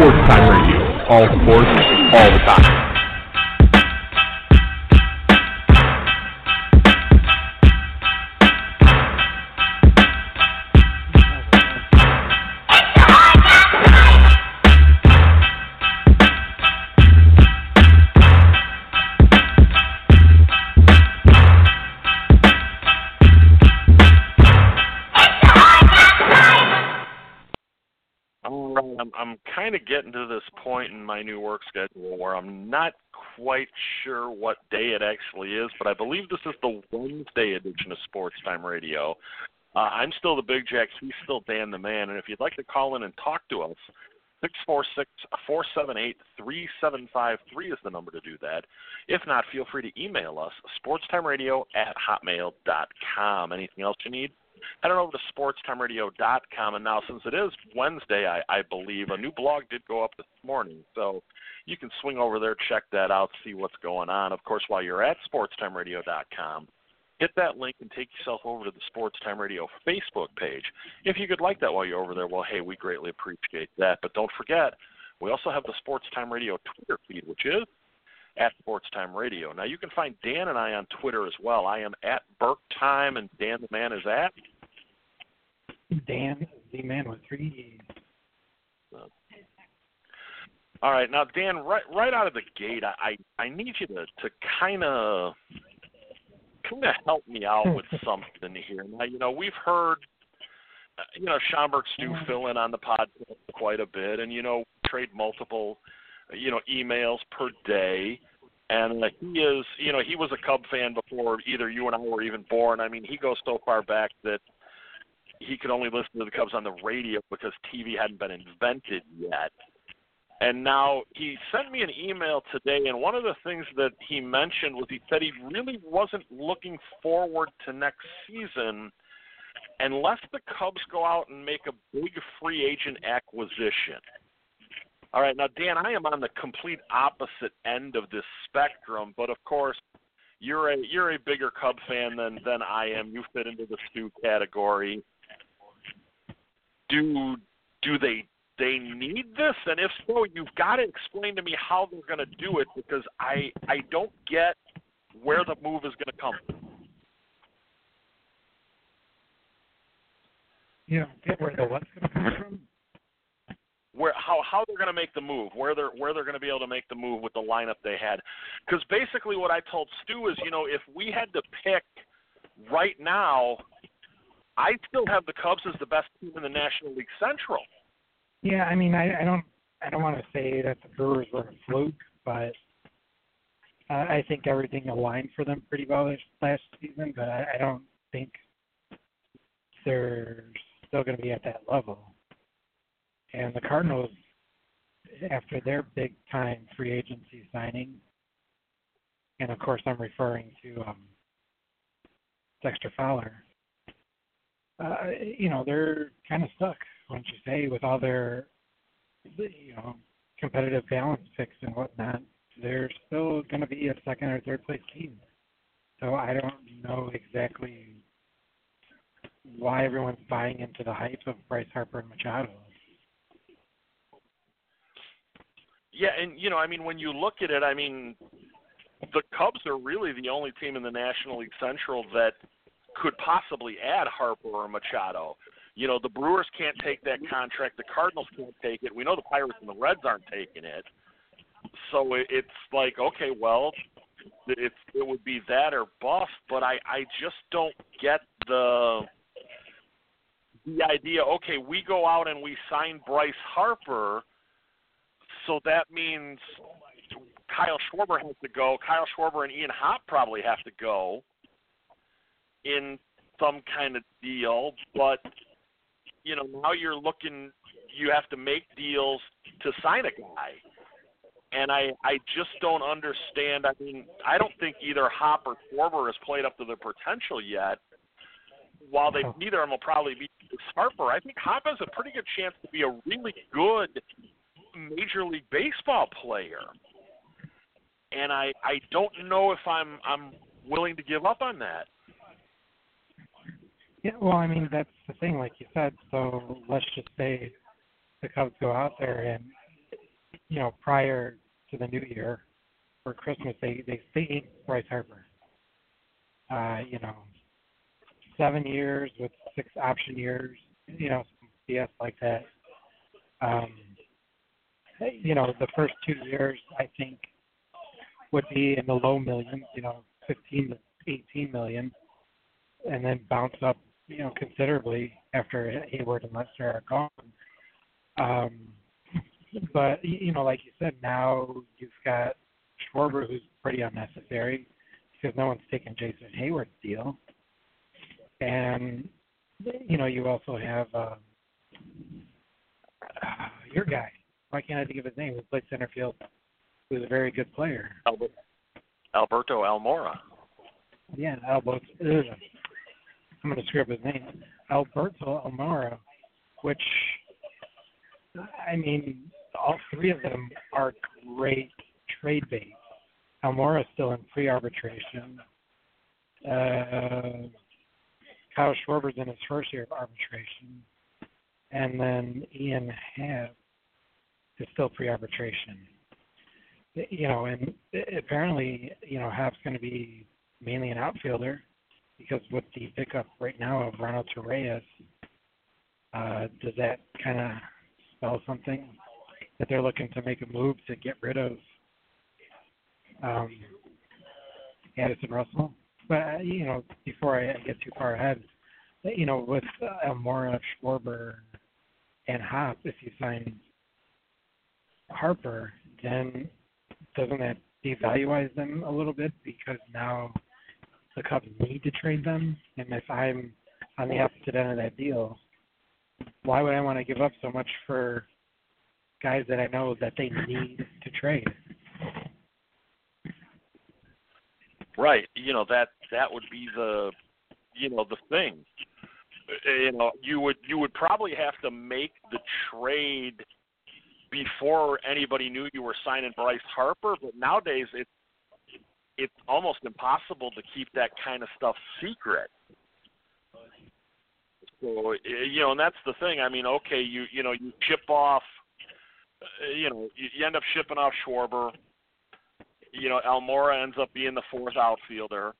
Sports Time Radio. All sports, all the time. I'm kind of getting to this point in my new work schedule where I'm not quite sure what day it actually is, but I believe this is the Wednesday edition of Sports Time Radio. I'm still the Big Jack. He's still Dan the Man. And if you'd like to call in and talk to us, 646-478-3753 is the number to do that. If not, feel free to email us, sportstimeradio@hotmail.com. Anything else you need? Head on over to sportstimeradio.com, and now since it is Wednesday, I believe, a new blog did go up this morning, so you can swing over there, check that out, see what's going on. Of course, while you're at sportstimeradio.com, hit that link and take yourself over to the Sports Time Radio Facebook page. If you could like that while you're over there, well, hey, we greatly appreciate that. But don't forget, we also have the Sports Time Radio Twitter feed, which is at Sports Time Radio. Now, you can find Dan and I on Twitter as well. I am at BurkeTime, and Dan the Man is at Dan the Man with 3 E's. All right, now Dan, right out of the gate, I need you to kind of help me out with something here. Now, we've heard, Schomburg Stu fill in on the podcast quite a bit, and trade multiple, emails per day. And he was a Cub fan before either you and I were even born. I mean, he goes so far back that he could only listen to the Cubs on the radio because TV hadn't been invented yet. And now he sent me an email today, and one of the things that he mentioned was he said he really wasn't looking forward to next season unless the Cubs go out and make a big free agent acquisition. All right, now, Dan, I am on the complete opposite end of this spectrum, but, of course, you're a bigger Cub fan than I am. You fit into the Stu category. Do they need this? And if so, you've got to explain to me how they're going to do it, because I don't get where the move is going to come from. You don't get where the what's going to come from? How they're going to make the move, where they're going to be able to make the move with the lineup they had. Because basically what I told Stu is, if we had to pick right now, I still have the Cubs as the best team in the National League Central. Yeah, I mean, I don't want to say that the Brewers were a fluke, but I think everything aligned for them pretty well this last season, but I don't think they're still going to be at that level. And the Cardinals, after their big-time free agency signing, and of course I'm referring to Dexter Fowler, they're kind of stuck, wouldn't you say, with all their, competitive balance picks and whatnot. They're still going to be a second or third place team. So I don't know exactly why everyone's buying into the hype of Bryce Harper and Machado. Yeah, and, when you look at it, the Cubs are really the only team in the National League Central that could possibly add Harper or Machado. The Brewers can't take that contract. The Cardinals can't take it. We know the Pirates and the Reds aren't taking it. So it's like, okay, well, it would be that or bust, but I just don't get the idea, okay, we go out and we sign Bryce Harper, so that means Kyle Schwarber has to go. Kyle Schwarber and Ian Happ probably have to go in some kind of deal. But, now you're looking, you have to make deals to sign a guy. And I just don't understand. I don't think either Happ or Schwarber has played up to their potential yet. While neither of them will probably be Harper, I think Happ has a pretty good chance to be a really good Major League Baseball player, and I don't know if I'm willing to give up on that. Yeah, well, that's the thing, like you said. So let's just say the Cubs go out there and prior to the new year for Christmas, they inked Bryce Harper. 7 years with 6 option years, some BS like that. The first 2 years I think would be in the low millions, 15 to 18 million, and then bounce up, considerably after Hayward and Lester are gone. But like you said, now you've got Schwarber, who's pretty unnecessary because no one's taking Jason Hayward's deal, and you also have your guy. Why can't I think of his name? Who played center field? Who's a very good player. Alberto Almora. Yeah, Alberto. I'm going to screw up his name. Alberto Almora, which, I mean, all three of them are great trade bait. Almora's still in pre-arbitration. Kyle Schwarber's in his first year of arbitration. And then Ian Happ is still pre-arbitration. And apparently, Happ's going to be mainly an outfielder because with the pickup right now of Ronald Torreyes, does that kind of spell something that they're looking to make a move to get rid of Addison Russell? But, before I get too far ahead, with Almora, Schwarber, and Happ, if you sign Harper, then doesn't that devaluize them a little bit because now the Cubs need to trade them? And if I'm on the opposite end of that deal, why would I want to give up so much for guys that I know that they need to trade? Right. That would be the thing. You would probably have to make the trade before anybody knew you were signing Bryce Harper, but nowadays it's almost impossible to keep that kind of stuff secret. So, and that's the thing. I mean, okay, you chip off, you end up shipping off Schwarber. Almora ends up being the fourth outfielder.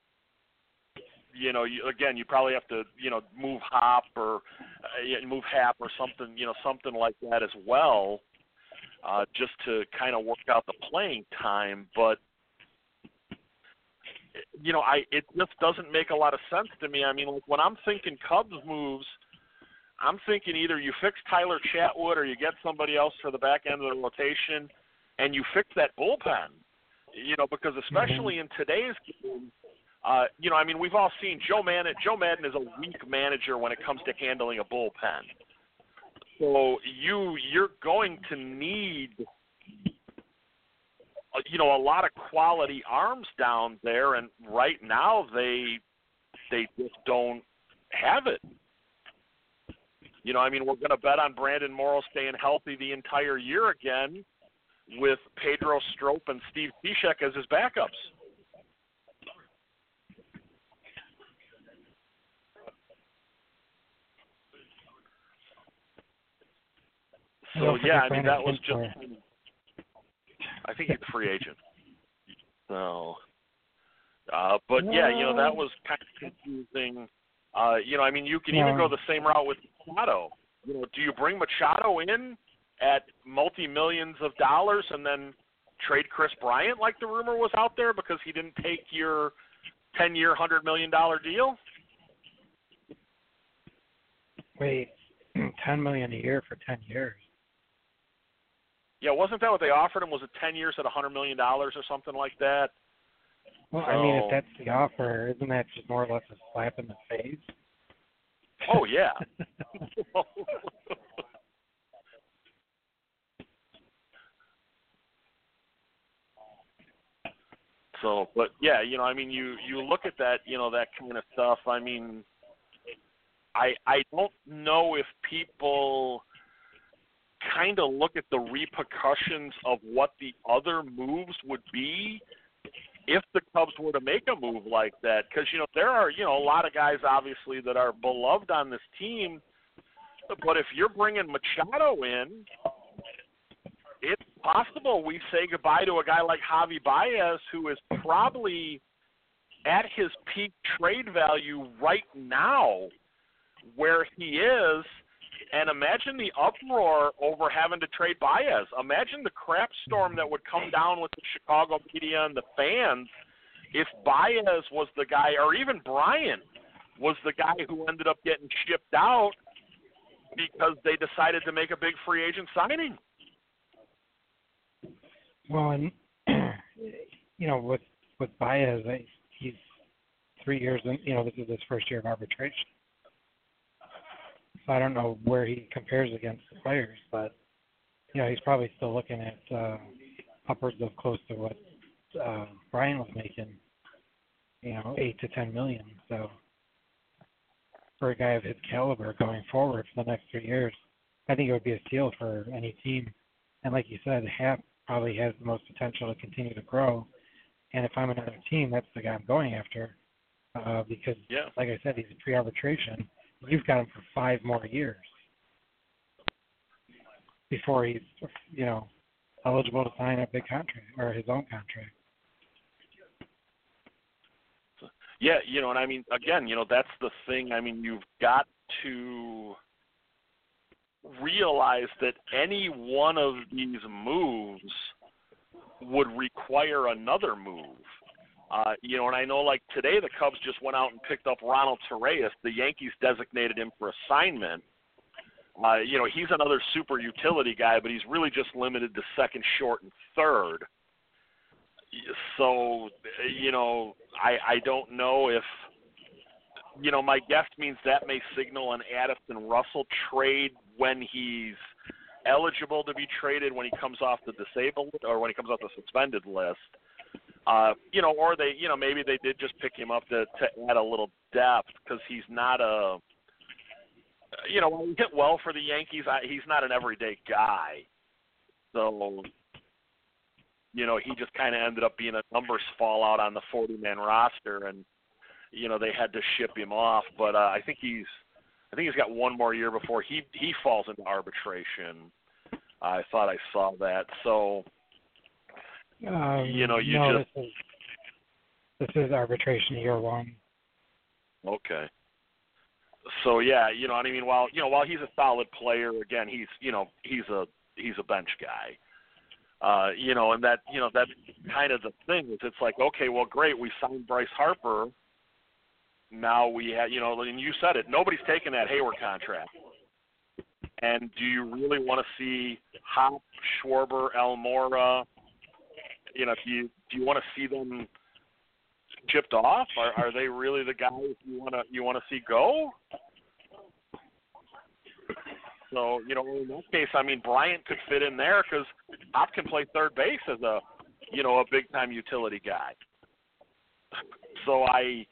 You probably have to, move Happ or something, something like that as well, just to kind of work out the playing time. But, it just doesn't make a lot of sense to me. I mean, like when I'm thinking Cubs moves, I'm thinking either you fix Tyler Chatwood or you get somebody else for the back end of the rotation and you fix that bullpen, because especially in today's game, we've all seen Joe Madden. Joe Madden is a weak manager when it comes to handling a bullpen. So you're going to need, a lot of quality arms down there, and right now they just don't have it. We're going to bet on Brandon Morrow staying healthy the entire year again with Pedro Strop and Steve Cishek as his backups. So, yeah, that was just – I think he's a free agent. So, but, yeah, that was kind of confusing. You can even go the same route with Machado. Do you bring Machado in at multi-millions of dollars and then trade Chris Bryant like the rumor was out there because he didn't take your 10-year, $100 million deal? Wait, $10 million a year for 10 years. Yeah, wasn't that what they offered him? Was it 10 years at $100 million or something like that? Well, so, if that's the offer, isn't that just more or less a slap in the face? Oh, yeah. So, but, yeah, you look at that, that kind of stuff. I don't know if people kind of look at the repercussions of what the other moves would be if the Cubs were to make a move like that. Because, there are, a lot of guys, obviously, that are beloved on this team. But if you're bringing Machado in, it's possible we say goodbye to a guy like Javi Baez, who is probably at his peak trade value right now where he is. And imagine the uproar over having to trade Baez. Imagine the crap storm that would come down with the Chicago media and the fans if Baez was the guy, or even Bryant was the guy who ended up getting shipped out because they decided to make a big free agent signing. Well, and with Baez, he's 3 years in. This is his first year of arbitration. So I don't know where he compares against the players, but he's probably still looking at upwards of close to what Brian was making. $8 to $10 million. So for a guy of his caliber going forward for the next 3 years, I think it would be a steal for any team. And like you said, Happ probably has the most potential to continue to grow. And if I'm another team, that's the guy I'm going after because, like I said, he's pre-arbitration. You've got him for 5 more years before he's, eligible to sign a big contract or his own contract. Yeah, and I mean, again, that's the thing. I mean, you've got to realize that any one of these moves would require another move. And I know, like, today the Cubs just went out and picked up Ronald Torreyes. The Yankees designated him for assignment. He's another super utility guy, but he's really just limited to second, short, and third. So, I don't know if, my guess means that may signal an Addison Russell trade when he's eligible to be traded, when he comes off the disabled or when he comes off the suspended list. Or they, maybe they did just pick him up to add a little depth because he's not when he hit well for the Yankees, he's not an everyday guy. So, he just kind of ended up being a numbers fallout on the 40-man roster, and they had to ship him off. But I think he's got 1 more year before he falls into arbitration. I thought I saw that. So. This is arbitration year 1. Okay. So yeah, I mean, while he's a solid player, again, he's a bench guy. And that's kind of the thing is it's like, okay, well, great, we signed Bryce Harper. Now we have, and you said it, nobody's taking that Hayward contract. And do you really want to see Hop, Schwarber, Almora? Do you want to see them chipped off? Are they really the guys you want to see go? So in that case, I mean, Bryant could fit in there because Hop can play third base as a big time utility guy. So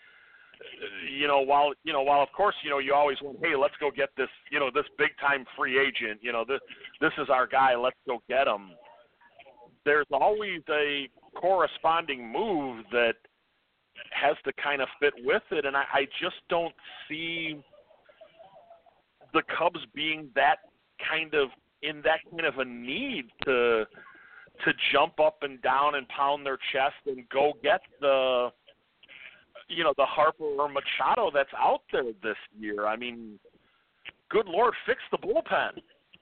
while of course you always want, hey, let's go get this this big time free agent. This is our guy. Let's go get him. There's always a corresponding move that has to kind of fit with it, and I just don't see the Cubs being that kind of a need to jump up and down and pound their chest and go get the Harper or Machado that's out there this year. I mean, good Lord, fix the bullpen.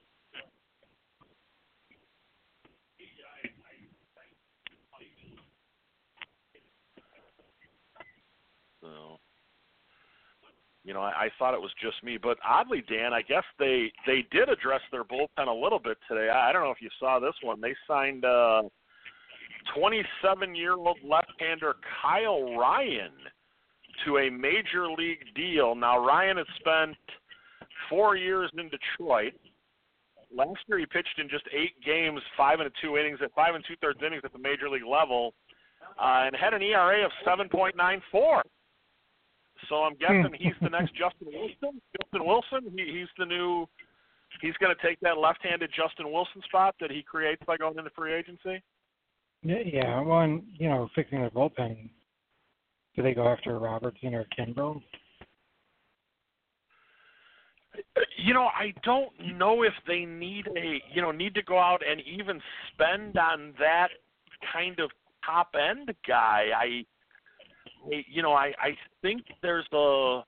I thought it was just me, but oddly, Dan, I guess they did address their bullpen a little bit today. I don't know if you saw this one. They signed 27-year-old left-hander Kyle Ryan to a major league deal. Now, Ryan had spent 4 years in Detroit. Last year, he pitched in just 8 games, 5 2 innings at 5 2/3 innings at the major league level, and had an ERA of 7.94. So I'm guessing he's the next Justin Wilson. Justin Wilson, he's going to take that left-handed Justin Wilson spot that he creates by going into free agency. Yeah. Well, and fixing their bullpen. Do they go after Robertson or Kimbrel? I don't know if they need to go out and even spend on that kind of top end guy. I think there's a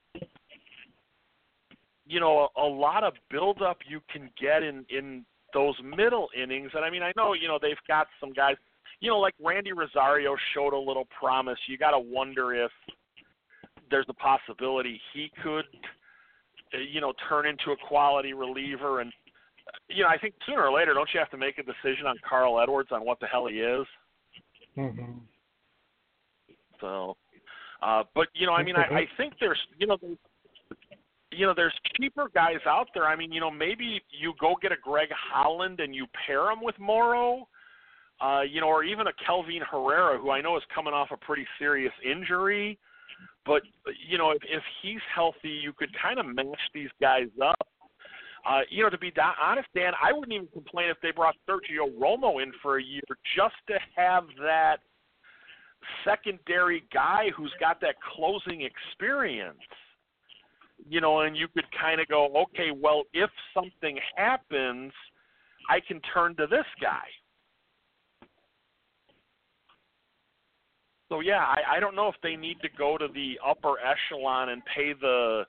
lot of buildup you can get in those middle innings. And I mean, I know, they've got some guys, like Randy Rosario showed a little promise. You got to wonder if there's a possibility he could, turn into a quality reliever. And, I think sooner or later, don't you have to make a decision on Carl Edwards on what the hell he is? Mm-hmm. So, but, I mean, I think there's, there's cheaper guys out there. I mean, maybe you go get a Greg Holland and you pair him with Morrow, or even a Kelvin Herrera, who I know is coming off a pretty serious injury. But, if he's healthy, you could kind of match these guys up. To be honest, Dan, I wouldn't even complain if they brought Sergio Romo in for a year just to have that secondary guy who's got that closing experience. And you could kind of go, okay, well, if something happens, I can turn to this guy. So, yeah, I don't know if they need to go to the upper echelon and pay the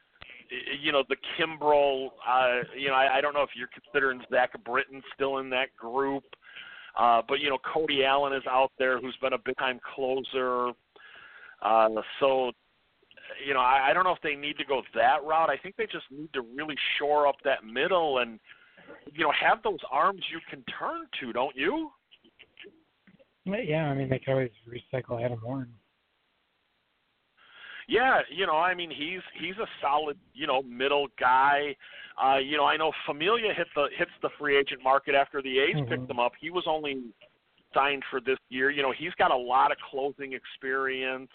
Kimbrel. I don't know if you're considering Zach Britton still in that group. But, Cody Allen is out there who's been a big-time closer. So, I don't know if they need to go that route. I think they just need to really shore up that middle and, have those arms you can turn to, don't you? Yeah, I mean, they could always recycle Adam Warren. Yeah, I mean, he's a solid, middle guy. I know Familia hits the free agent market after the A's picked him up. He was only signed for this year. He's got a lot of closing experience.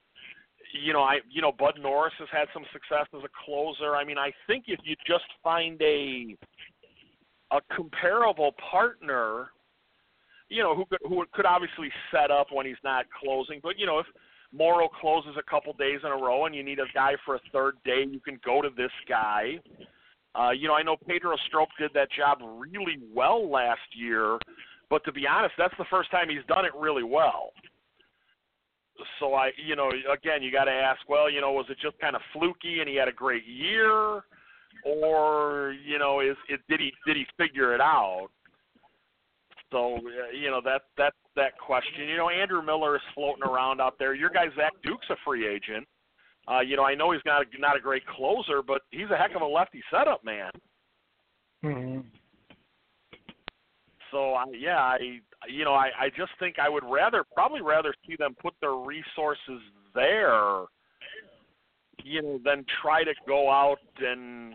Bud Norris has had some success as a closer. I mean, I think if you just find a comparable partner, who could obviously set up when he's not closing, but if Morrow closes a couple days in a row and you need a guy for a third day, you can go to this guy. I know Pedro Strop did that job really well last year, but to be honest, that's the first time he's done it really well. So again, you got to ask, well, was it just kind of fluky and he had a great year, or did he figure it out? So that's that question. Andrew Miller is floating around out there. Your guy Zach Duke's a free agent. I know he's not a great closer, but he's a heck of a lefty setup man. Mm-hmm. So I just think I would probably rather see them put their resources there, than try to go out and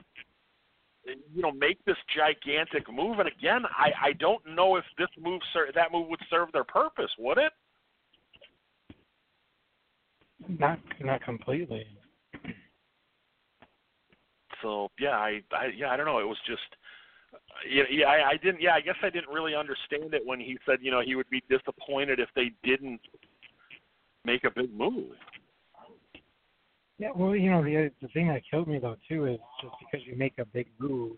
make this gigantic move. And again, I don't know if that move would serve their purpose, would it? Not completely. So I don't know. It was just. I guess I didn't really understand it when he said, he would be disappointed if they didn't make a big move. Yeah, well, the thing that killed me, though, too, is just because you make a big move,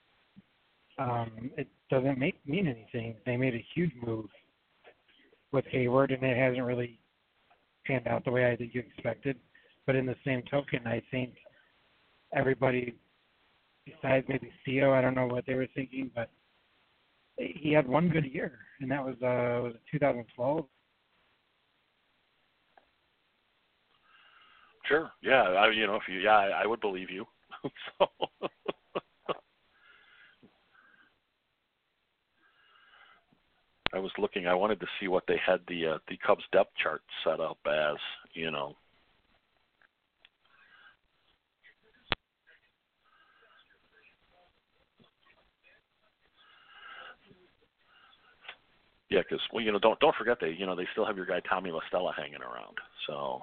it doesn't mean anything. They made a huge move with Hayward, and it hasn't really panned out the way I think you expected. But in the same token, I think everybody, besides maybe Theo, I don't know what they were thinking, but he had one good year, and that was 2012. Sure. Yeah. I would believe you. So. I was looking. I wanted to see what they had the Cubs depth chart set up as. Yeah, because don't forget they still have your guy Tommy La Stella hanging around. So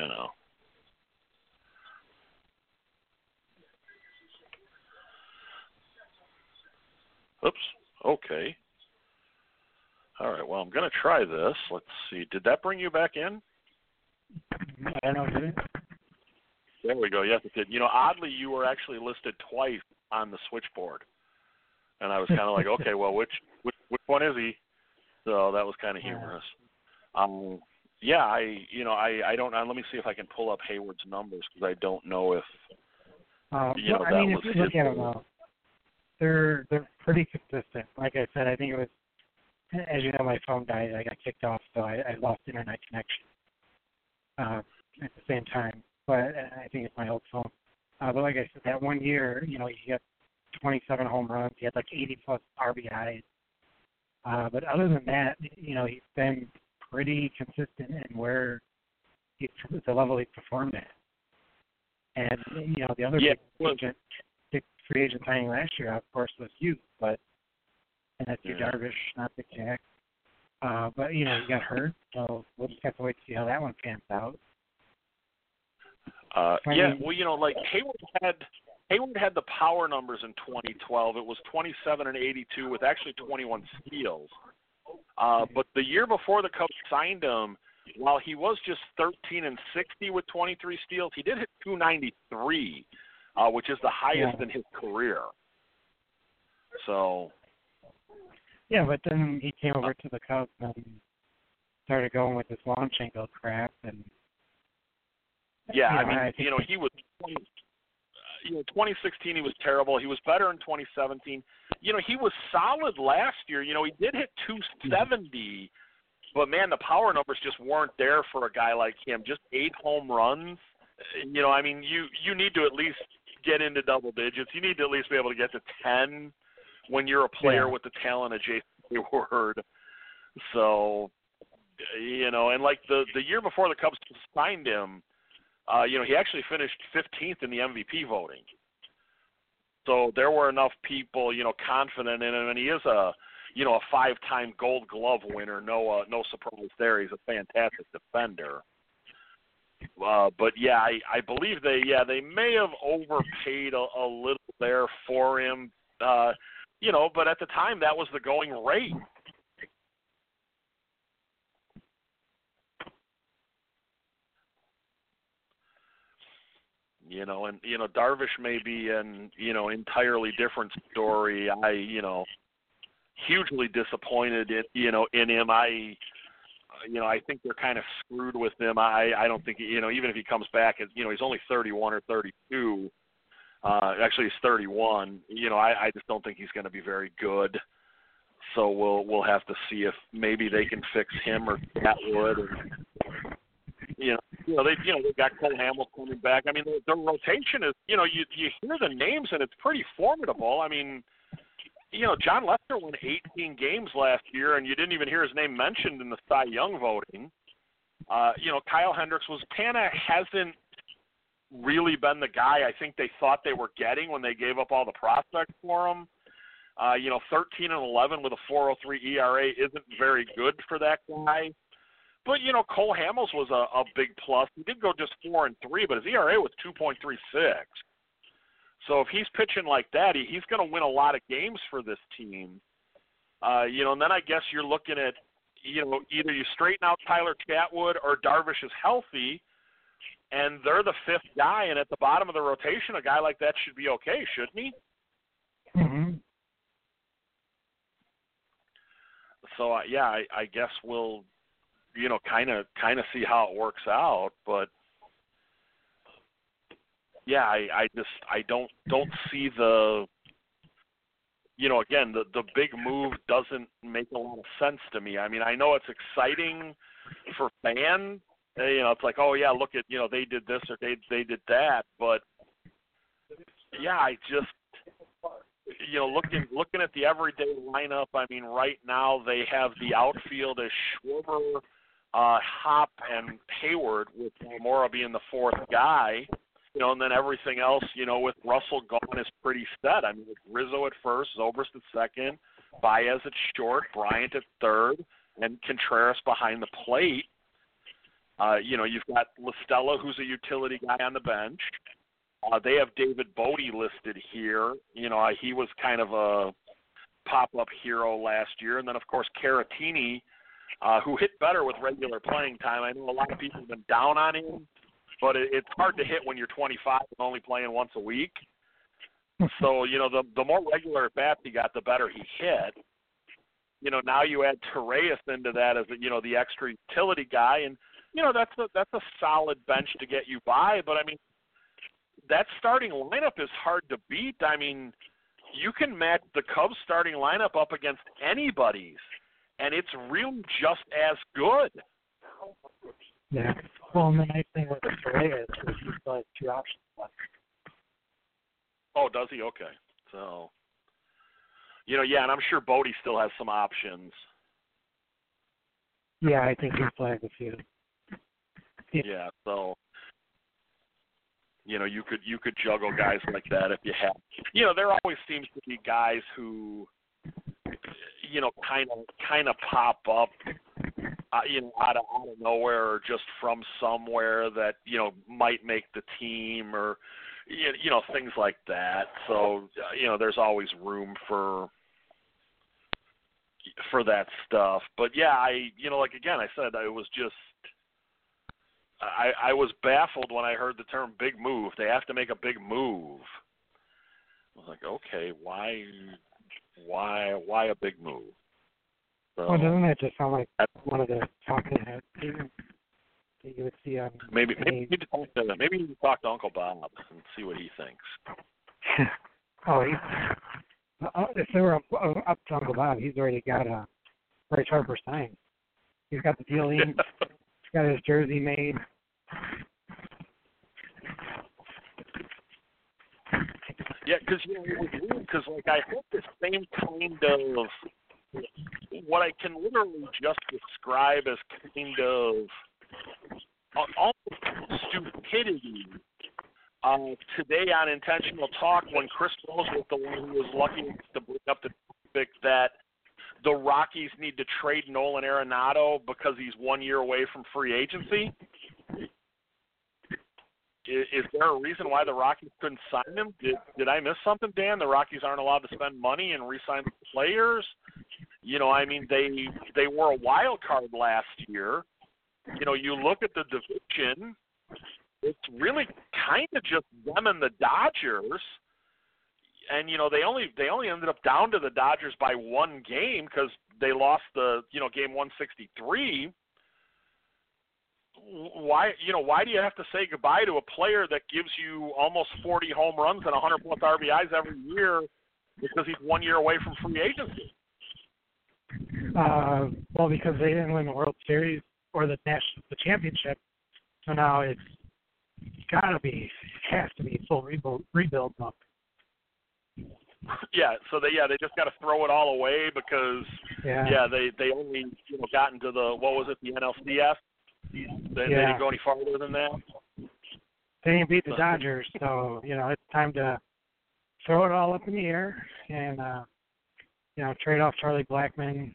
Oops. Okay. All right. Well, I'm going to try this. Let's see. Did that bring you back in? I don't know, did it? There we go. Yes, it did. Oddly, you were actually listed twice on the switchboard, and I was kind of like, okay, well, which one is he? So that was kind of humorous. Yeah, I don't know. Let me see if I can pull up Hayward's numbers because I don't know if if you look at them, they're pretty consistent. Like I said, I think it was, as you know, my phone died. I got kicked off, so I lost internet connection at the same time. But I think it's my old phone. But like I said, that 1 year, he got 27 home runs. He had like 80-plus RBIs. But other than that, he's been pretty consistent in where the level he performed at. And, the other big free agent signing last year, of course, was you. And that's your Darvish, not the Jack. But, he got hurt, so we'll just have to wait to see how that one pans out. Like Hayward had the power numbers in 2012. It was 27 and 82 with actually 21 steals. But the year before the Cubs signed him, while he was just 13 and 60 with 23 steals, he did hit 293, which is the highest in his career. So. Yeah, but then he came over to the Cubs and started going with this launch angle crap and. Yeah, he was. 2016 he was terrible. He was better in 2017. He was solid last year. He did hit 270, but man, the power numbers just weren't there for a guy like him. Just 8 home runs. You need to at least get into double digits. You need to at least be able to get to 10 when you're a player with the talent of Jason Hayward. So, and like the year before the Cubs signed him. He actually finished 15th in the MVP voting. So there were enough people, confident in him, and he is a 5-time Gold Glove winner. No surprise there. He's a fantastic defender. But yeah, I believe they may have overpaid a little there for him. But at the time that was the going rate. Darvish may be an, entirely different story. I hugely disappointed in him. I think they're kind of screwed with him. I don't think, even if he comes back, he's only 31 or 32. Actually, he's 31. I just don't think he's going to be very good. So we'll have to see if maybe they can fix him or Atwood or, they've got Cole Hamels coming back. I mean, the rotation is, you hear the names and it's pretty formidable. I mean, John Lester won 18 games last year, and you didn't even hear his name mentioned in the Cy Young voting. Kyle Hendricks hasn't really been the guy I think they thought they were getting when they gave up all the prospects for him. 13 and 11 with a 4.03 ERA isn't very good for that guy. But, Cole Hamels was a big plus. He did go just 4-3, but his ERA was 2.36. So if he's pitching like that, he's going to win a lot of games for this team. And then I guess you're looking at, either you straighten out Tyler Chatwood or Darvish is healthy, and they're the 5th guy, and at the bottom of the rotation, a guy like that should be okay, shouldn't he? Mm-hmm. So, I guess we'll – kind of see how it works out, but I don't see the, again, the big move doesn't make a lot of sense to me. I mean, I know it's exciting for fans. It's like, oh yeah, look at, they did this or they did that, but I just, looking at the everyday lineup. I mean, right now they have the outfield as Schwarber, Hop, and Hayward, with Mora being the 4th guy, and then everything else, with Russell gone is pretty set. I mean, with Rizzo at first, Zobrist at second, Baez at short, Bryant at third, and Contreras behind the plate. You've got LaStella, who's a utility guy on the bench. They have David Bote listed here. He was kind of a pop-up hero last year. And then, of course, Caratini, who hit better with regular playing time. I know a lot of people have been down on him. but it's hard to hit when you're 25 and only playing once a week. So, the more regular at bats he got, the better he hit. Now you add Torreyes into that as the extra utility guy, and that's a solid bench to get you by. But I mean, that starting lineup is hard to beat. I mean, you can match the Cubs starting lineup up against anybody's, and it's really just as good. Yeah. Well, and the nice thing with Torreyes is he still has 2 options left. Oh, does he? Okay. So, and I'm sure Bodie still has some options. Yeah, I think he still has a few. Yeah, so you could juggle guys like that if you have. There always seems to be guys who kind of pop up out of nowhere or just from somewhere that might make the team or things like that. So there's always room for that stuff. But yeah, like again I said, it was just I was baffled when I heard the term big move. They have to make a big move. I was like, okay, why a big move? So, well, doesn't that just sound like one of the talking heads that you would see on maybe you need to talk to Uncle Bob and see what he thinks. If they were up to Uncle Bob, he's already got Bryce Harper signed. He's got the deal in. He's got his jersey made. Yeah, because it was weird. Because I hope the same kind of what I can literally just describe as kind of almost stupidity today on Intentional Talk when Chris Rose was the one who was lucky to bring up the topic that the Rockies need to trade Nolan Arenado because he's 1 year away from free agency. Is there a reason why the Rockies couldn't sign him? Did I miss something, Dan? The Rockies aren't allowed to spend money and re-sign players? I mean, they were a wild card last year. You look at the division, it's really kind of just them and the Dodgers. And, they only ended up down to the Dodgers by 1 game because they lost the, game 163. Why do you have to say goodbye to a player that gives you almost 40 home runs and 100+ RBIs every year because he's 1 year away from free agency? Well, because they didn't win the World Series or the championship, so now it has to be full rebuild mode. Yeah, so they just got to throw it all away because they only got into the the NLCS. They didn't go any farther than that. They didn't beat the Dodgers, so it's time to throw it all up in the air and trade off Charlie Blackmon.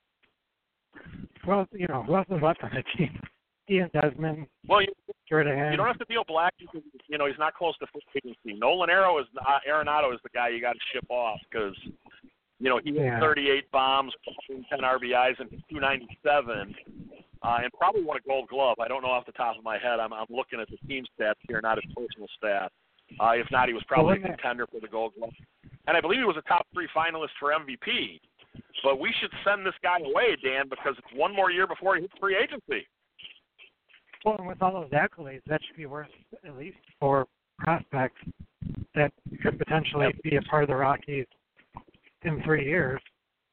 Well, who else is left on the team? Ian Desmond. Well, you don't have to deal Black because he's not close to free agency. Nolan Arenado is the guy you got to ship off because he had 38 bombs, 10 RBIs, and 297, and probably won a Gold Glove. I don't know off the top of my head. I'm looking at the team stats here, not his personal stats. If not, he was probably a contender for the Gold Glove, and I believe he was a top 3 finalist for MVP. But we should send this guy away, Dan, because it's 1 more year before he hits free agency. Well, and with all those accolades, that should be worth at least 4 prospects that could potentially be a part of the Rockies in 3 years.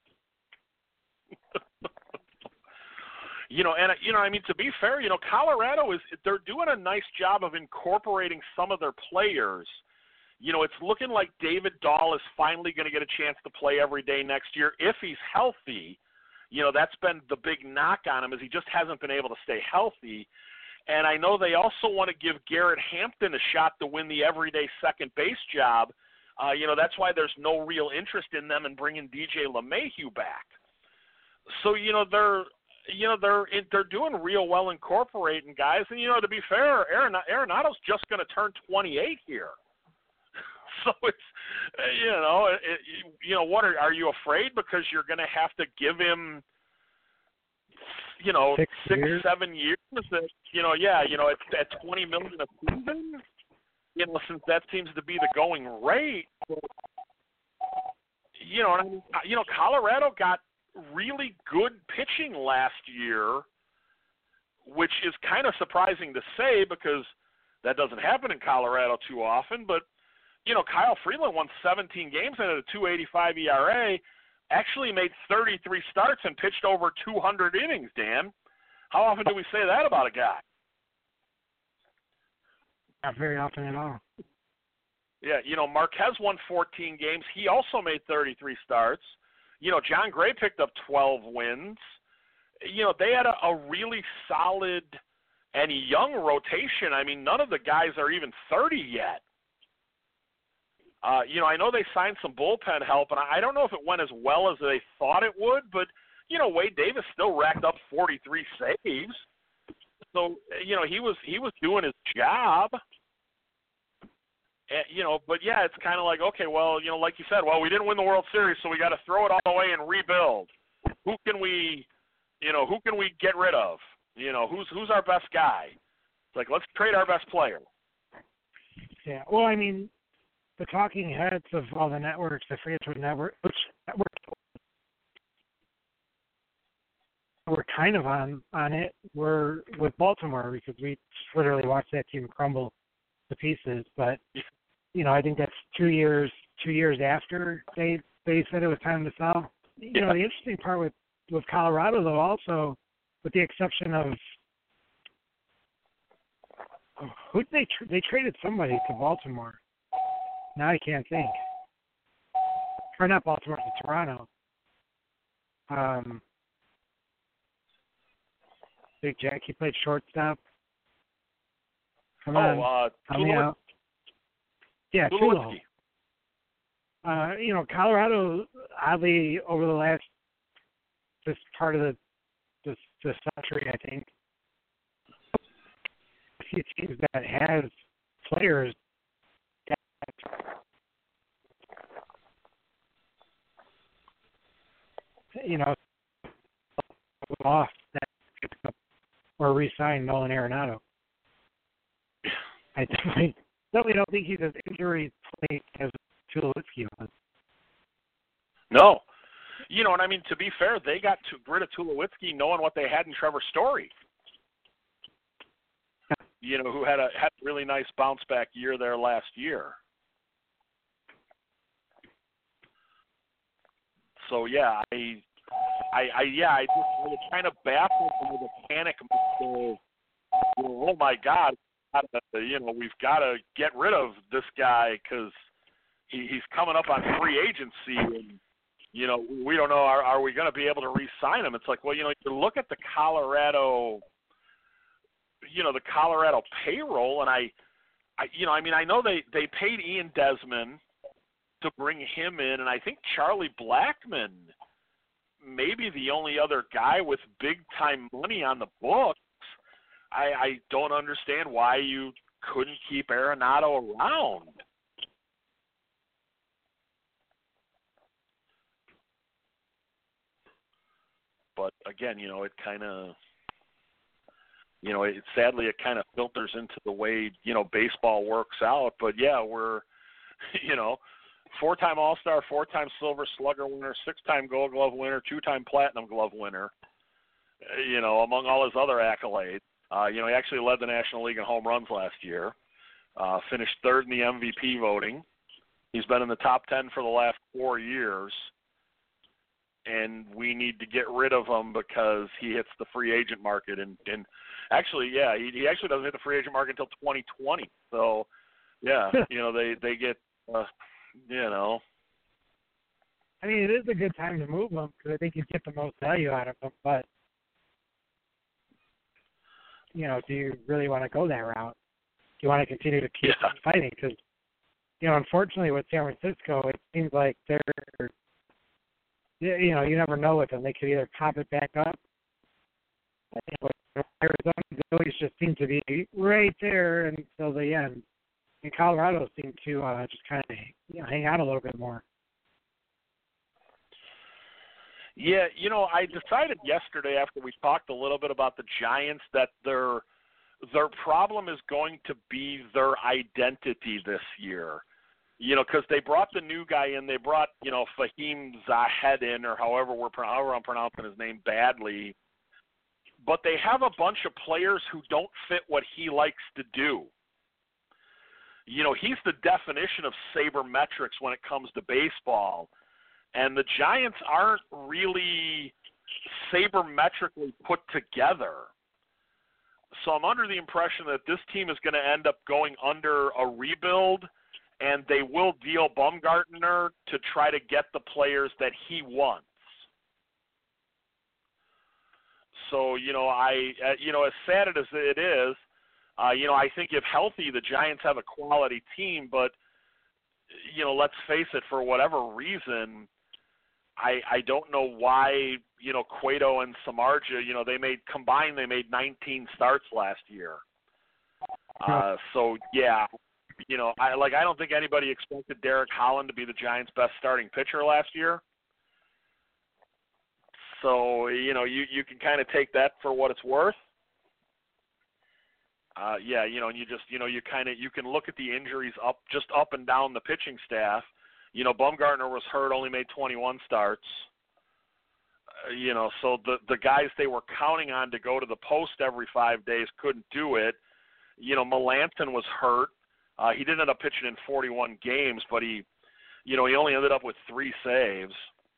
I mean, to be fair, Colorado they're doing a nice job of incorporating some of their players. It's looking like David Dahl is finally going to get a chance to play every day next year if he's healthy. That's been the big knock on him is he just hasn't been able to stay healthy. And I know they also want to give Garrett Hampton a shot to win the everyday second base job. That's why there's no real interest in them in bringing DJ LeMahieu back. So, they're doing real well incorporating guys. And, to be fair, Arenado's just going to turn 28 here. So it's, what are you afraid because you're going to have to give him 6 6, years? 7 years. That, at $20 million a season. Since that seems to be the going rate. Colorado got really good pitching last year, which is kind of surprising to say because that doesn't happen in Colorado too often. But, Kyle Freeland won 17 games and had a 2.85 ERA, actually made 33 starts and pitched over 200 innings, Dan. How often do we say that about a guy? Not very often at all. Yeah, Marquez won 14 games. He also made 33 starts. John Gray picked up 12 wins. They had a really solid and young rotation. I mean, none of the guys are even 30 yet. I know they signed some bullpen help, and I don't know if it went as well as they thought it would, but, Wade Davis still racked up 43 saves. So, he was doing his job. But yeah, it's kind of like, okay, well, like you said, well, we didn't win the World Series, so we got to throw it all away and rebuild. Who can we get rid of? Who's our best guy? It's like, let's trade our best player. Yeah, well, I mean, the talking heads of all the networks, I forget which network we're kind of on it. We're with Baltimore because we literally watched that team crumble to pieces, but I think that's 2 years after they said it was time to sell. The interesting part with Colorado, though, also with the exception of who they traded somebody to Baltimore. Now I can't think. Or not Baltimore, to Toronto. Big Jack, he played shortstop. Come on. Help me out. Yeah, Tulowitzki. Colorado, oddly, over this part of the century, I think, a few teams that has players that off that or re-sign Nolan Arenado. I definitely don't think he's as injury plagued as Tulowitzki was. No. And I mean, to be fair, they got rid of Tulowitzki knowing what they had in Trevor Story. Who had a really nice bounce back year there last year. So yeah, I just was kind of baffled with the panic. Oh my God, we've got to get rid of this guy because he's coming up on free agency, and we don't know are we going to be able to re-sign him? It's like, well, you look at the Colorado payroll, and I know they paid Ian Desmond to bring him in, and I think Charlie Blackmon may be the only other guy with big-time money on the books. I don't understand why you couldn't keep Arenado around. But again, it kind of, sadly it kind of filters into the way, baseball works out. But yeah, we're, 4-time All-Star, 4-time Silver Slugger winner, 6-time Gold Glove winner, 2-time Platinum Glove winner, among all his other accolades. He actually led the National League in home runs last year, finished third in the MVP voting. He's been in the top 10 for the last 4 years, and we need to get rid of him because he hits the free agent market. And actually, yeah, he actually doesn't hit the free agent market until 2020. So, yeah, they get, I mean, it is a good time to move him because I think you get the most value out of him, but do you really want to go that route? Do you want to continue to keep fighting? Because, unfortunately with San Francisco, it seems like they're, you never know with them. They could either pop it back up. I think with Arizona, they always just seem to be right there until the end. And Colorado seemed to just kind of hang out a little bit more. Yeah, I decided yesterday after we talked a little bit about the Giants that their problem is going to be their identity this year. Because they brought the new guy in. They brought, Fahim Zahed in, or however I'm pronouncing his name badly. But they have a bunch of players who don't fit what he likes to do. He's the definition of sabermetrics when it comes to baseball. And the Giants aren't really sabermetrically put together. So I'm under the impression that this team is going to end up going under a rebuild, and they will deal Bumgarner to try to get the players that he wants. So, as sad as it is, I think if healthy, the Giants have a quality team, but, let's face it, for whatever reason, I don't know why, Cueto and Samardzija, they made 19 starts last year. So, yeah, I don't think anybody expected Derek Holland to be the Giants' best starting pitcher last year. So, you can kind of take that for what it's worth. And you just, you can look at the injuries up and down the pitching staff. Bumgarner was hurt, only made 21 starts. So the guys they were counting on to go to the post every 5 days couldn't do it. Melanson was hurt. He didn't end up pitching in 41 games, but he only ended up with 3 saves.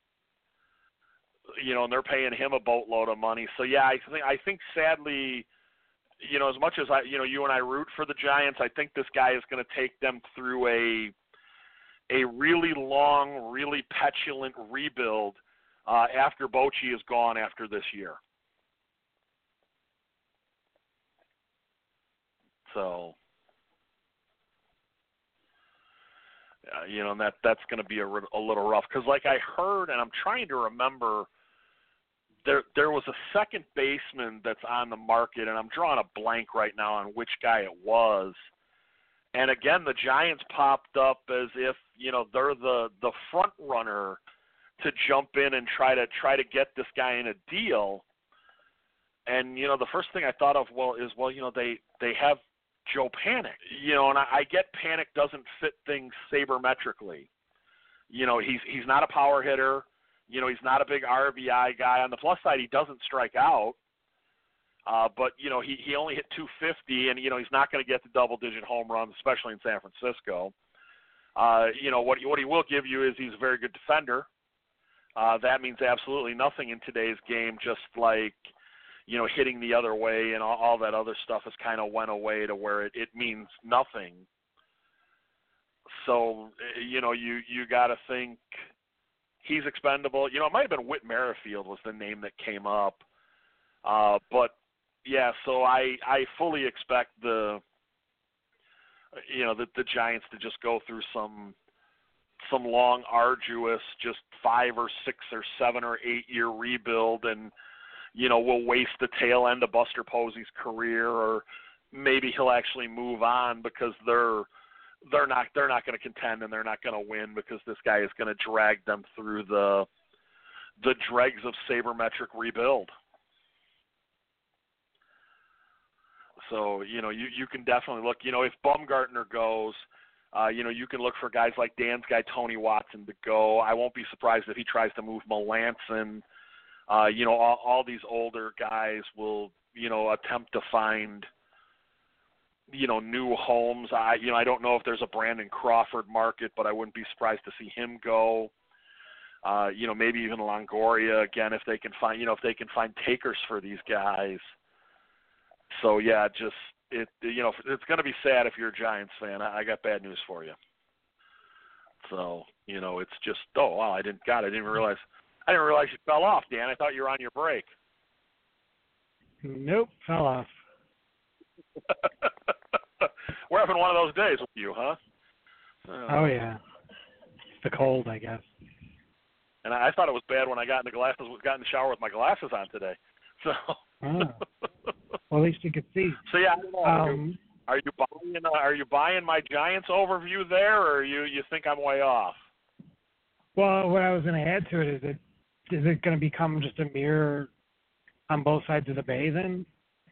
And they're paying him a boatload of money. So yeah, I think sadly, as much as you and I root for the Giants, I think this guy is going to take them through a really long, really petulant rebuild after Bochy is gone after this year. So, and that's going to be a little rough because, like I heard, and I'm trying to remember, there was a second baseman that's on the market, and I'm drawing a blank right now on which guy it was. And again, the Giants popped up as if they're the front runner to jump in and try to get this guy in a deal. And the first thing I thought of they have Joe Panik. And I get Panik doesn't fit things sabermetrically. He's not a power hitter. He's not a big RBI guy. On the plus side, he doesn't strike out. But, he only hit 250, and, he's not going to get the double-digit home runs, especially in San Francisco. What he will give you is he's a very good defender. That means absolutely nothing in today's game, just like, hitting the other way and all that other stuff has kind of went away to where it means nothing. So, you got to think he's expendable. It might have been Whit Merrifield was the name that came up. But, yeah, so I fully expect the Giants to just go through some long, arduous, just 5 or 6 or 7 or 8 year rebuild, and we'll waste the tail end of Buster Posey's career, or maybe he'll actually move on because they're not going to contend and they're not going to win because this guy is going to drag them through the dregs of sabermetric rebuild. So, you can definitely look, if Bumgarner goes, you can look for guys like Dan's guy, Tony Watson, to go. I won't be surprised if he tries to move Melanson. All these older guys will, attempt to find, new homes. I don't know if there's a Brandon Crawford market, but I wouldn't be surprised to see him go. Maybe even Longoria again, if they can find takers for these guys. So yeah, it's going to be sad if you're a Giants fan. I got bad news for you. So, it's just, oh wow, I didn't realize you fell off, Dan. I thought you were on your break. Nope, fell off. We're having one of those days with you, huh? Oh yeah, it's the cold, I guess. And I thought it was bad when I got in the shower with my glasses on today. So. Oh. Well, at least you could see. So yeah, are you buying my Giants overview there, or you think I'm way off? Well, what I was going to add to it is that is it going to become just a mirror on both sides of the bay then?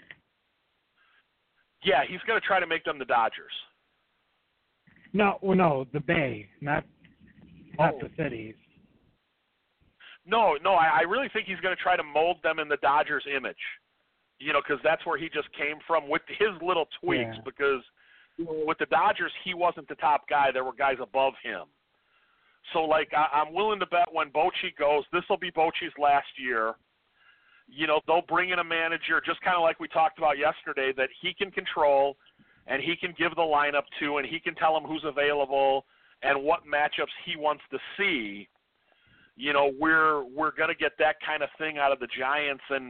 Yeah, he's going to try to make them the Dodgers. No, the bay, not the cities. No, I really think he's going to try to mold them in the Dodgers image, because that's where he just came from with his little tweaks. Yeah. Because with the Dodgers, he wasn't the top guy. There were guys above him. So, like, I'm willing to bet when Bochy goes, this will be Bochy's last year. They'll bring in a manager, just kind of like we talked about yesterday, that he can control and he can give the lineup to, and he can tell them who's available and what matchups he wants to see. We're going to get that kind of thing out of the Giants, and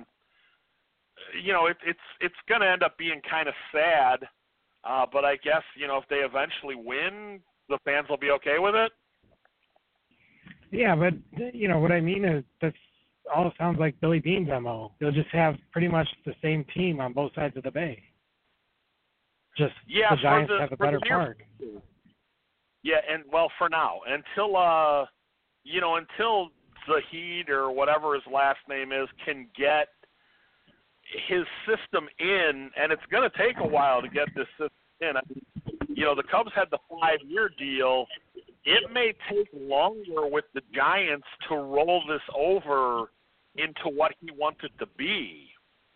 it's going to end up being kind of sad. But I guess if they eventually win, the fans will be okay with it. Yeah, but what I mean is that all sounds like Billy Beane's MO. They'll just have pretty much the same team on both sides of the bay. Just the Giants have a better park. Yeah, and for now, until Zahid or whatever his last name is can get his system in, and it's going to take a while to get this system in. I mean, the Cubs had the 5-year deal. It may take longer with the Giants to roll this over into what he wanted to be.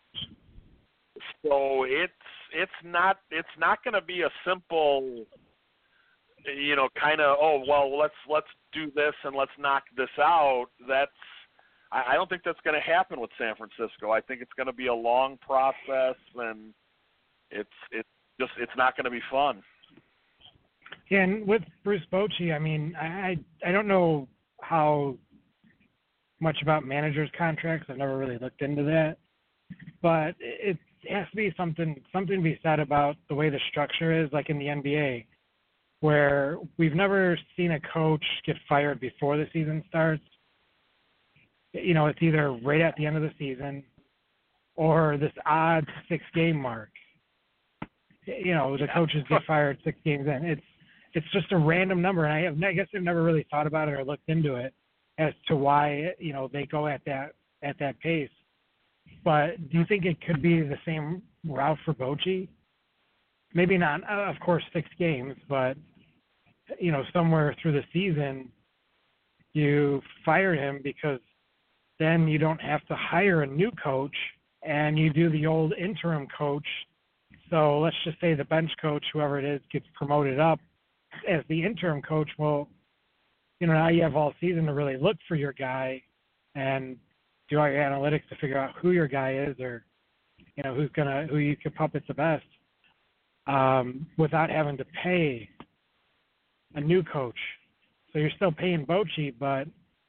So it's not going to be a simple, kind of, let's do this and let's knock this out. I don't think that's going to happen with San Francisco. I think it's going to be a long process, and it's not going to be fun. Yeah, and with Bruce Bochy, I mean, I don't know how much about managers' contracts. I've never really looked into that, but it has to be something to be said about the way the structure is, like in the NBA, where we've never seen a coach get fired before the season starts. It's either right at the end of the season or this odd 6-game mark. The coaches get fired 6 games in. It's just a random number, and I guess I've never really thought about it or looked into it as to why they go at that pace. But do you think it could be the same route for Bochy? Maybe not, of course, 6 games, but somewhere through the season, you fire him because then you don't have to hire a new coach, and you do the old interim coach. So let's just say the bench coach, whoever it is, gets promoted up as the interim coach. Well, now you have all season to really look for your guy and do all your analytics to figure out who your guy is, or who you could puppet the best, without having to pay a new coach. So you're still paying Bochy, but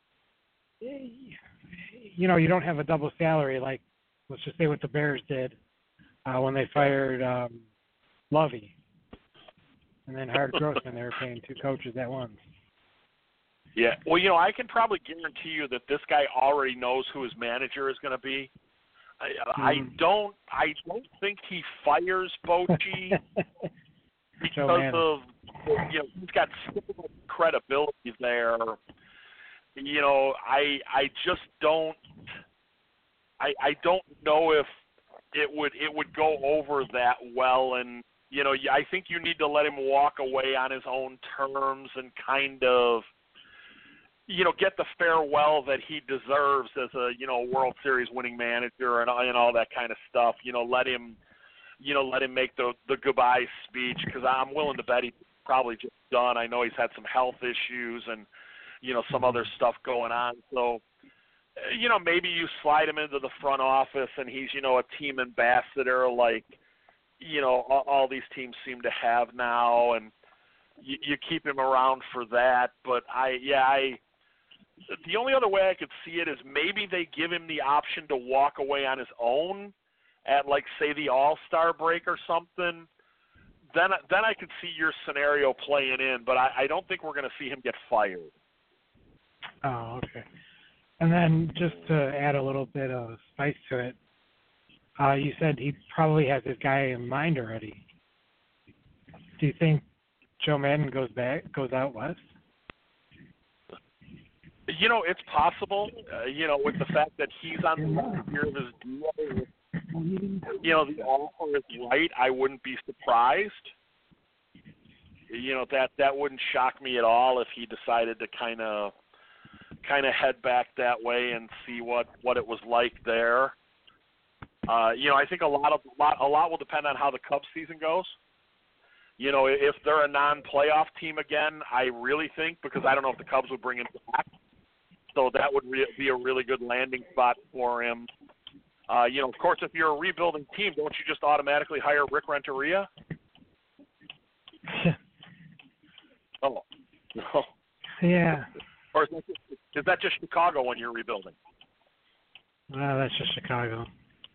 you don't have a double salary like, let's just say, what the Bears did when they fired Lovey, and then hired Grossman. They were paying 2 coaches at once. Yeah, well, I can probably guarantee you that this guy already knows who his manager is going to be. I don't think he fires Bochy because of he's got so credibility there. I just don't. I don't know if it would go over that well, and I think you need to let him walk away on his own terms and kind of get the farewell that he deserves as a World Series winning manager and all that kind of stuff. Let him make the goodbye speech, because I'm willing to bet he's probably just done. I know he's had some health issues and some other stuff going on. So maybe you slide him into the front office and he's a team ambassador like all these teams seem to have now, and you keep him around for that. But the only other way I could see it is maybe they give him the option to walk away on his own at, like, say, the All-Star break or something. Then I could see your scenario playing in, but I don't think we're going to see him get fired. Oh, okay. And then just to add a little bit of spice to it, you said he probably has his guy in mind already. Do you think Joe Maddon goes out west? You know, it's possible. You know, with the fact that he's on the last year of his deal, you know, the offer is right, I wouldn't be surprised. You know, that wouldn't shock me at all if he decided to kind of head back that way and see what it was like there. You know, I think a lot will depend on how the Cubs season goes. You know, if they're a non-playoff team again, I really think, because I don't know if the Cubs would bring him back, so that would be a really good landing spot for him. You know, of course, if you're a rebuilding team, don't you just automatically hire Rick Renteria? Oh, no. Yeah. Or is that just Chicago when you're rebuilding? Well, that's just Chicago.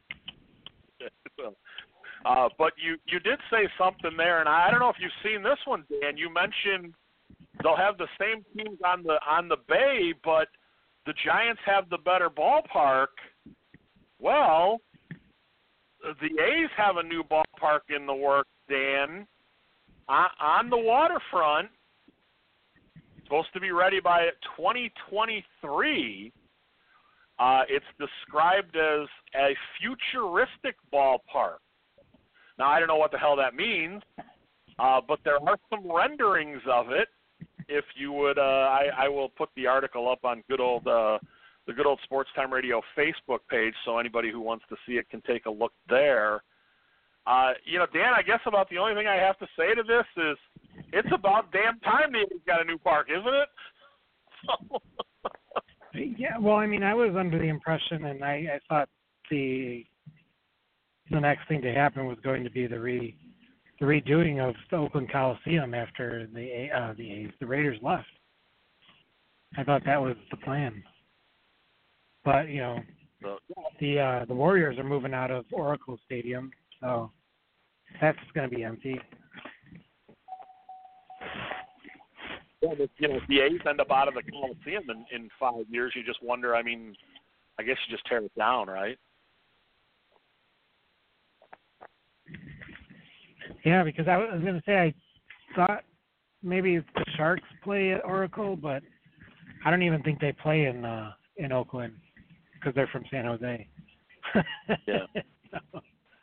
But you did say something there, and I don't know if you've seen this one, Dan. You mentioned they'll have the same teams on the Bay, but the Giants have the better ballpark. Well, the A's have a new ballpark in the works, Dan, on the waterfront. Supposed to be ready by 2023. It's described as a futuristic ballpark. Now, I don't know what the hell that means, but there are some renderings of it. If you would, I will put the article up on the good old Sports Time Radio Facebook page, so anybody who wants to see it can take a look there. You know, Dan, I guess about the only thing I have to say to this is it's about damn time that he's got a new park, isn't it? Yeah, well, I mean, I was under the impression, and I thought the next thing to happen was going to be the redoing of the Oakland Coliseum after the Raiders left. I thought that was the plan. But, you know, the Warriors are moving out of Oracle Stadium, so that's going to be empty. Well, you know, if the A's end up out of the Coliseum in 5 years, you just wonder, I mean, I guess you just tear it down, right? Yeah, because I was going to say I thought maybe the Sharks play at Oracle, but I don't even think they play in Oakland because they're from San Jose. Yeah. So.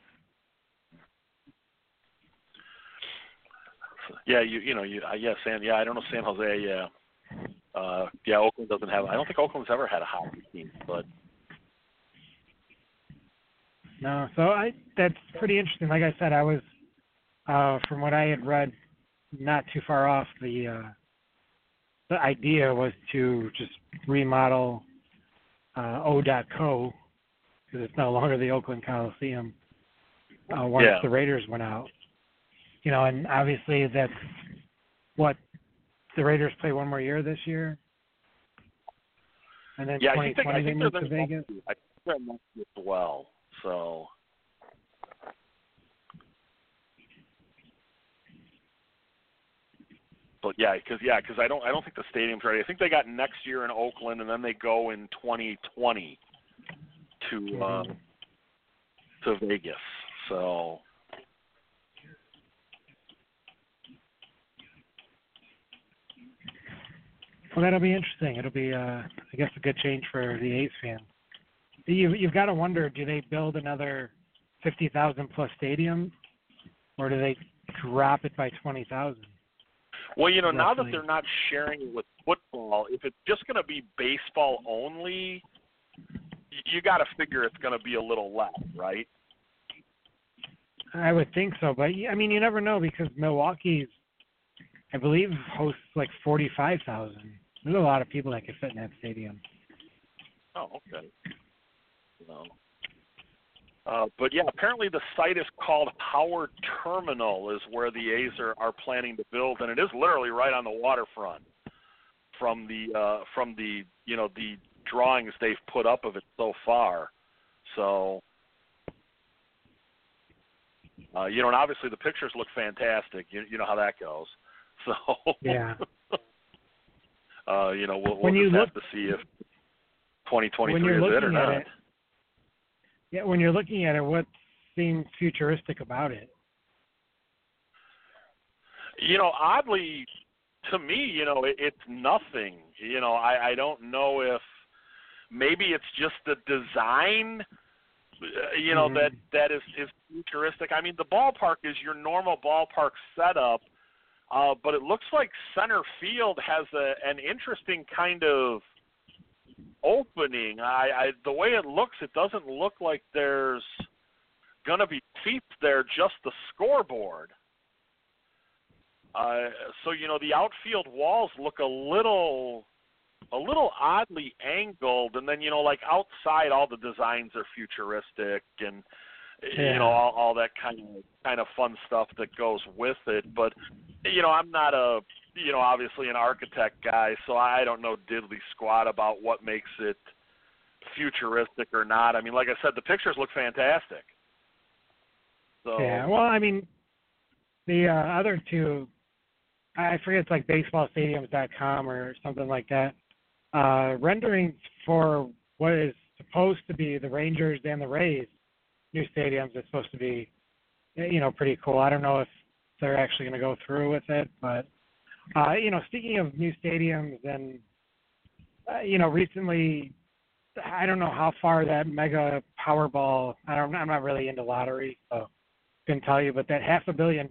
Yeah, I don't know San Jose. Yeah, Oakland doesn't have. I don't think Oakland's ever had a hockey team, but no. So that's pretty interesting. Like I said, I was from what I had read, not too far off. The idea was to just remodel O.co because it's no longer the Oakland Coliseum once the Raiders went out. You know, and obviously that's what the Raiders play one more year this year. And then 2020 they moved to Vegas. I think they're next year as well. So, but because I don't think the stadium's ready. I think they got next year in Oakland, and then they go in 2020 to Vegas. So. Well, that'll be interesting. It'll be, I guess, a good change for the A's fan. You've got to wonder, do they build another 50,000 plus stadium, or do they drop it by 20,000? Well, you know, now that they're not sharing it with football, if it's just going to be baseball only, you got to figure it's going to be a little less, right? I would think so, but I mean, you never know because Milwaukee's, I believe, hosts like 45,000. There's a lot of people that can fit in that stadium. Oh, okay. No. But yeah, apparently the site is called Howard Terminal, is where the A's are planning to build, and it is literally right on the waterfront. From the the drawings they've put up of it so far, so and obviously the pictures look fantastic. You know how that goes. So yeah. We'll just have to see if 2023 is it or not. Yeah, when you're looking at it, what seems futuristic about it? You know, oddly, to me, it's nothing. I don't know if maybe it's just the design, that is futuristic. I mean, the ballpark is your normal ballpark setup, but it looks like center field has an interesting kind of opening. The way it looks, it doesn't look like there's going to be seats there, just the scoreboard. So the outfield walls look a little oddly angled, and then like outside, all the designs are futuristic, and all that kind of fun stuff that goes with it. But I'm not obviously an architect guy, so I don't know diddly squat about what makes it futuristic or not. I mean, like I said, the pictures look fantastic. So yeah, well, I mean, the other two, I forget, it's like baseballstadiums.com or something like that. Renderings for what is supposed to be the Rangers and the Rays new stadiums is supposed to be, pretty cool. I don't know if they're actually going to go through with it, but speaking of new stadiums and recently, I don't know how far that Mega Powerball. I'm not really into lottery, so couldn't tell you, but that $500 million.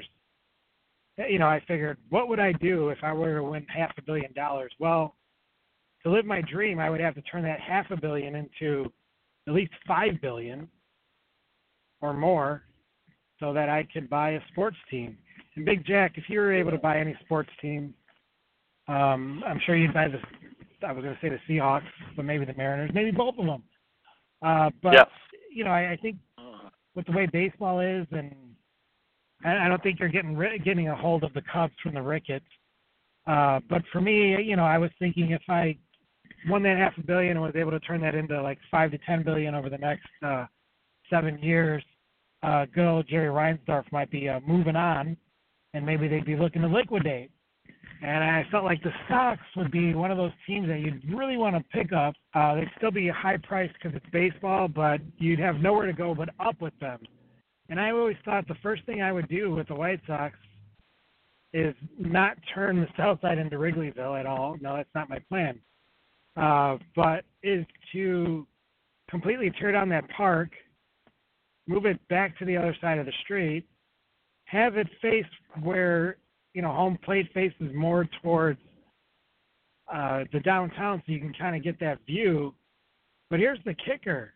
I figured, what would I do if I were to win $500 million? Well, to live my dream, I would have to turn that $500 million into at least $5 billion or more, so that I could buy a sports team. And Big Jack, if you were able to buy any sports team, I'm sure you'd buy I was going to say the Seahawks, but maybe the Mariners, maybe both of them. But yes. I think with the way baseball is, and I don't think you're getting a hold of the Cubs from the Ricketts. But for me, I was thinking if I won that $500 million and was able to turn that into like $5 to $10 billion over the next 7 years, good old Jerry Reinsdorf might be moving on, and maybe they'd be looking to liquidate. And I felt like the Sox would be one of those teams that you'd really want to pick up. They'd still be a high price because it's baseball, but you'd have nowhere to go but up with them. And I always thought the first thing I would do with the White Sox is not turn the South Side into Wrigleyville at all. No, that's not my plan. But is to completely tear down that park, move it back to the other side of the street, have it face where home plate faces more towards the downtown, so you can kind of get that view. But here's the kicker.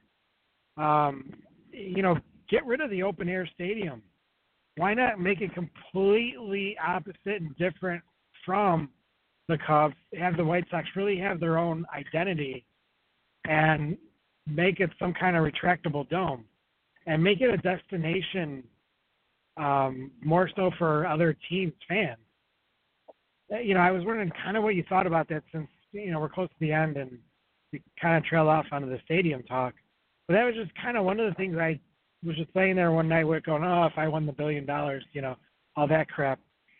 Get rid of the open air stadium. Why not make it completely opposite and different from the Cubs? Have the White Sox really have their own identity and make it some kind of retractable dome and make it a destination more so for other teams' fans. I was wondering kind of what you thought about that, since, we're close to the end and we kind of trailed off onto the stadium talk. But that was just kind of one of the things I was just laying there one night with going, if I won the $1 billion, all that crap.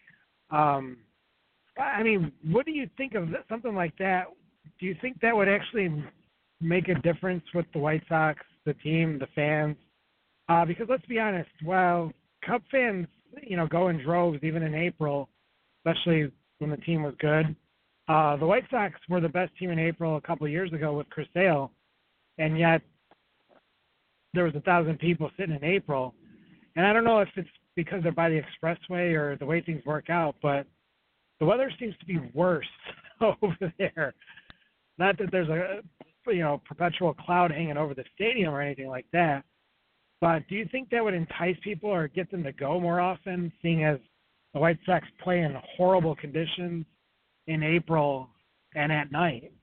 I mean, what do you think of something like that? Do you think that would actually make a difference with the White Sox, the team, the fans? Because let's be honest, while Cub fans, go in droves even in April, especially when the team was good, the White Sox were the best team in April a couple of years ago with Chris Sale, and yet there was 1,000 people sitting in April. And I don't know if it's because they're by the expressway or the way things work out, but the weather seems to be worse over there. Not that there's a perpetual cloud hanging over the stadium or anything like that, but do you think that would entice people or get them to go more often, seeing as the White Sox play in horrible conditions in April and at night?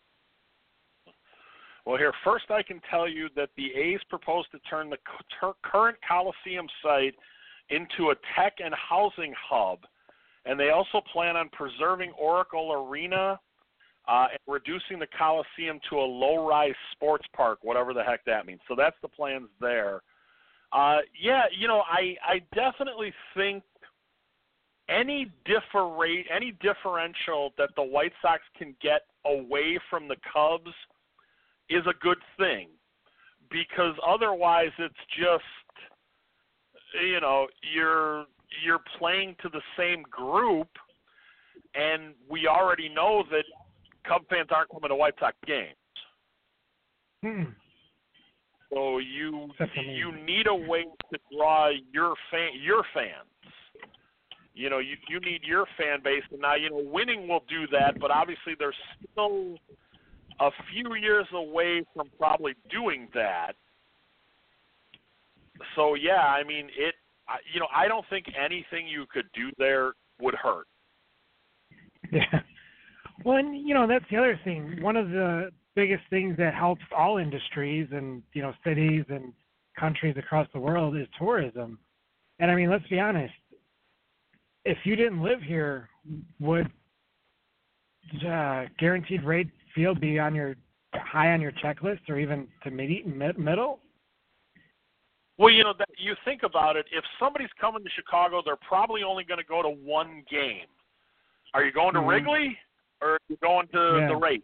Well, here, first I can tell you that the A's propose to turn the current Coliseum site into a tech and housing hub, and they also plan on preserving Oracle Arena and reducing the Coliseum to a low-rise sports park, whatever the heck that means. So that's the plans there. I definitely think any differential that the White Sox can get away from the Cubs is a good thing, because otherwise it's just, you're playing to the same group, and we already know that Cub fans aren't coming to White Sox games. So you need a way to draw your fans. You know, you need your fan base, and now, you know, winning will do that, but obviously there's still a few years away from probably doing that. So yeah, I mean, I don't think anything you could do there would hurt. Yeah. Well, and, you know, that's the other thing. One of the biggest things that helps all industries and, you know, cities and countries across the world is tourism. And I mean, let's be honest, if you didn't live here, would Guaranteed Rate Field be high on your checklist, or even to middle? Well, you know, you think about it, if somebody's coming to Chicago, they're probably only going to go to one game. Are you going to Wrigley, or are you going to the Rate?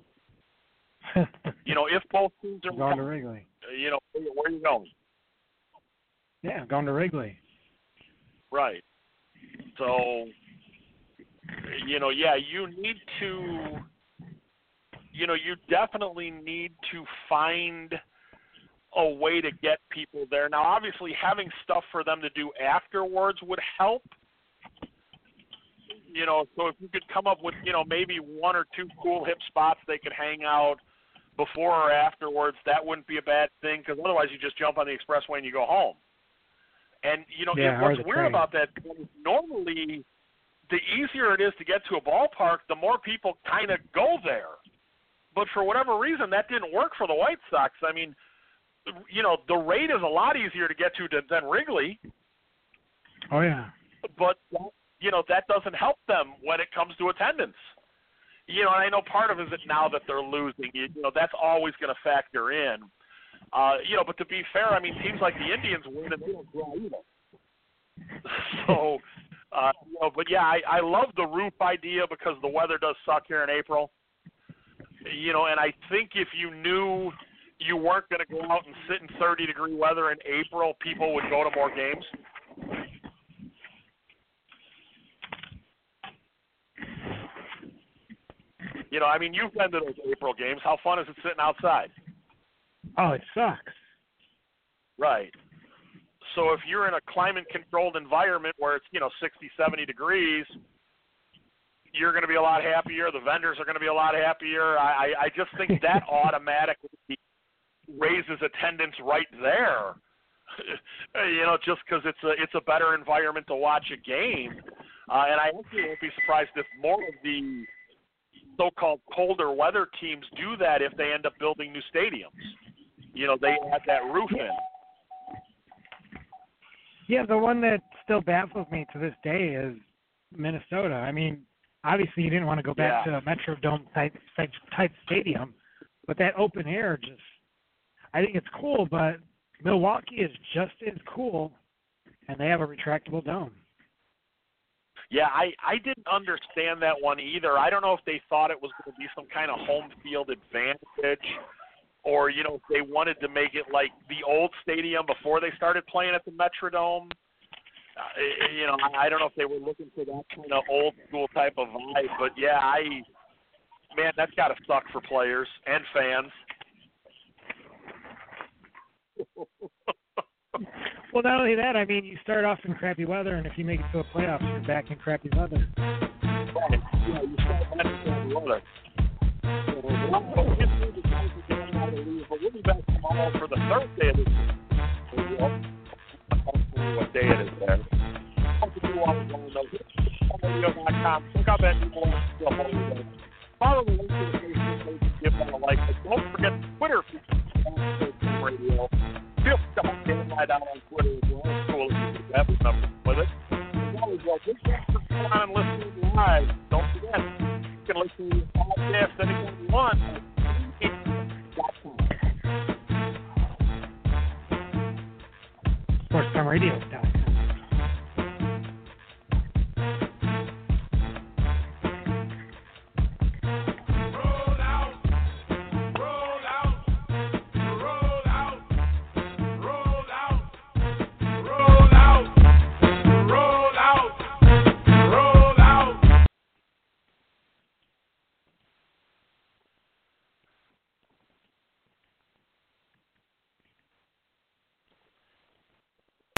You know, if both teams are going to Wrigley, you know, where are you going? Yeah, going to Wrigley. Right. So, you know, yeah, you need to, you know, you definitely need to find a way to get people there. Now, obviously, having stuff for them to do afterwards would help. You know, so if you could come up with, you know, maybe one or two cool hip spots they could hang out before or afterwards, that wouldn't be a bad thing, because otherwise you just jump on the expressway and you go home. And, you know, what's weird about that is normally the easier it is to get to a ballpark, the more people kind of go there. But for whatever reason, that didn't work for the White Sox. I mean, you know, the Rate is a lot easier to get to than Wrigley. Oh, yeah. But, you know, that doesn't help them when it comes to attendance. You know, and I know part of it is that now that they're losing, you know, that's always going to factor in. You know, but to be fair, I mean, teams like the Indians win and they don't draw either. So, you know, but yeah, I love the roof idea because the weather does suck here in April. You know, and I think if you knew you weren't going to go out and sit in 30-degree weather in April, people would go to more games. You know, I mean, you've been to those April games. How fun is it sitting outside? Oh, it sucks. Right. So if you're in a climate-controlled environment where it's, you know, 60, 70 degrees, you're going to be a lot happier. The vendors are going to be a lot happier. I just think that automatically raises attendance right there. You know, just because it's a better environment to watch a game. And I actually won't be surprised if more of the so-called colder weather teams do that if they end up building new stadiums. You know, they add that roof in. Yeah, the one that still baffles me to this day is Minnesota. I mean, obviously you didn't want to go back to a Metrodome type stadium, but that open air just, I think it's cool, but Milwaukee is just as cool, and they have a retractable dome. Yeah, I didn't understand that one either. I don't know if they thought it was going to be some kind of home field advantage, or, you know, if they wanted to make it like the old stadium before they started playing at the Metrodome. You know, I don't know if they were looking for that kind of old school type of vibe, but yeah, man, that's got to suck for players and fans. Well, not only that, I mean, you start off in crappy weather, and if you make it to a playoffs, you're back in crappy weather. Right. Yeah, you start in crappy weather. But we'll be back tomorrow for the third day of this. What day it is there. Radio.com. Check out that new blog. Follow the link to the Facebook page and give that a like. But don't forget the Twitter feed Radio. Feel free to get my down on Twitter as well. It's cool if you do that. We've nothing with it. As always, well, thanks for coming on and listening live.